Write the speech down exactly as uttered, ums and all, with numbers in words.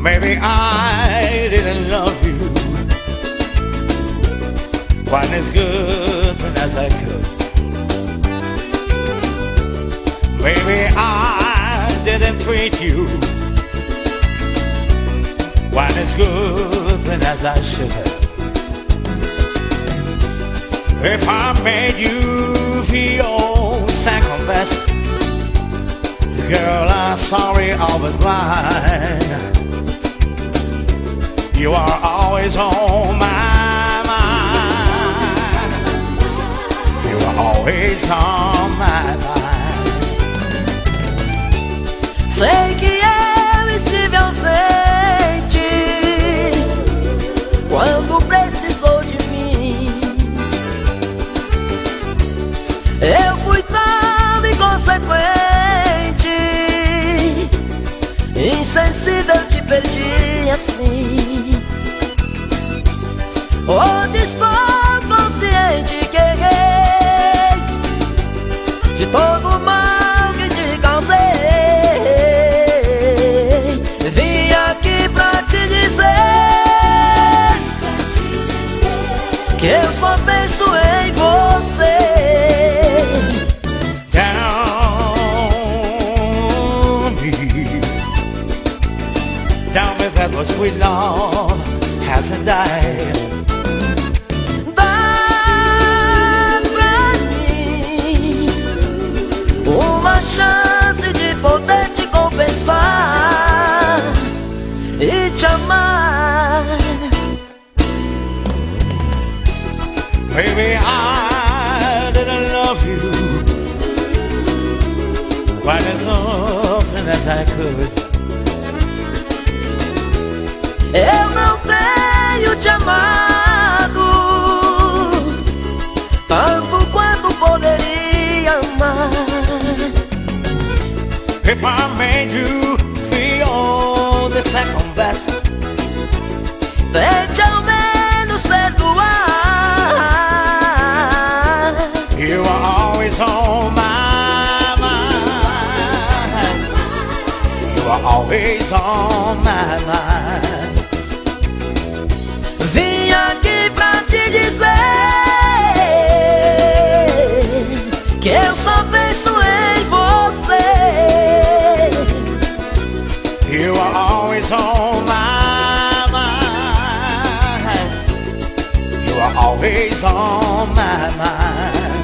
Maybe I didn't love you quite as good as I could. Maybe I didn't treat you quite as good as I should have. If I made you feel second best, girl, I'm sorry I was blind. You are always on my mind. You are always on my mind. Sei que eu estive ausente quando precisou de mim. Eu fui tão inconsequente, insensível, te perdi assim. Hoje estou consciente que errei de todo o mal que te causei. Vim aqui pra te dizer que eu só penso em você. Tell me, tell me that what sweet love hasn't died. Uma chance de poder te compensar e te amar. Maybe I didn't love you quite as often as I could. Eu não tenho te amado tanto quanto poderia amar. If I made you feel the second best, tente ao menos perdoar. you are always on my mind. You are always on my mind. Vim aqui pra te dizer que eu só penso em você. You are always on my mind. You are always on my mind.